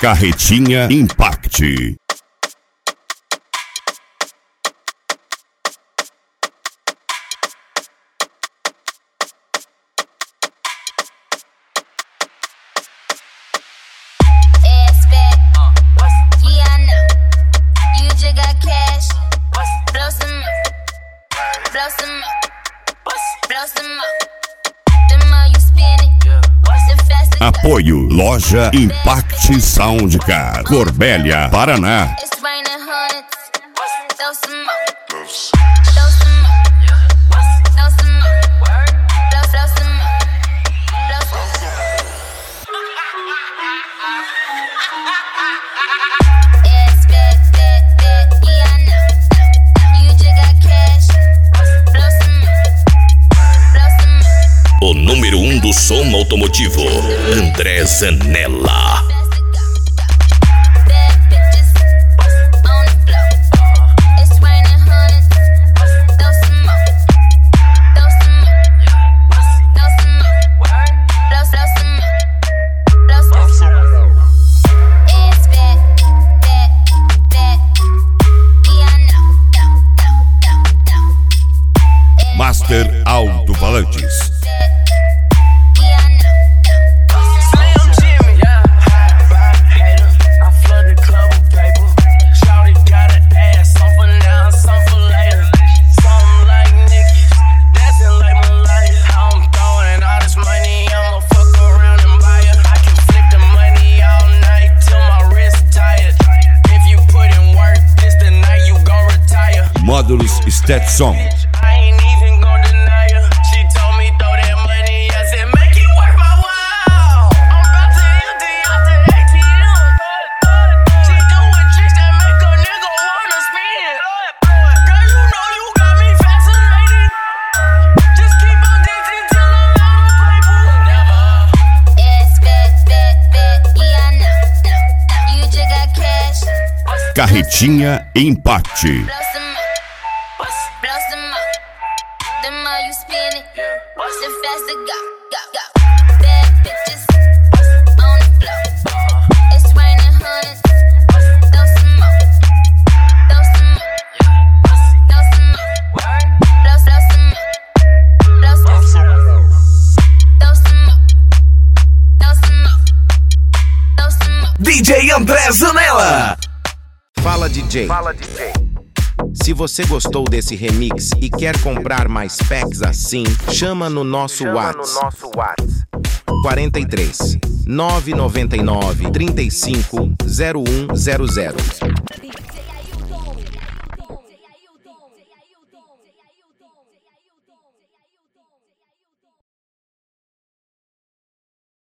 Carretinha Impact. Apoio Loja Impact Soundcar, Corbélia, Paraná. O número 1 do som automotivo, André Zanella. Master Alto-Falantes. Módulos Stetson. Carretinha Impact. DJ André Zanella. Fala DJ. Se você gostou desse remix e quer comprar mais packs assim, chama no nosso WhatsApp 43 999 35 0100.